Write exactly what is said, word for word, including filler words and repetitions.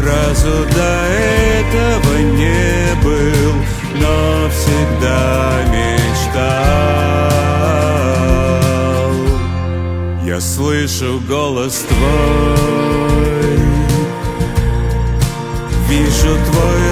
разу до этого не был, но всегда мечтал. Я слышу голос твой, вижу твой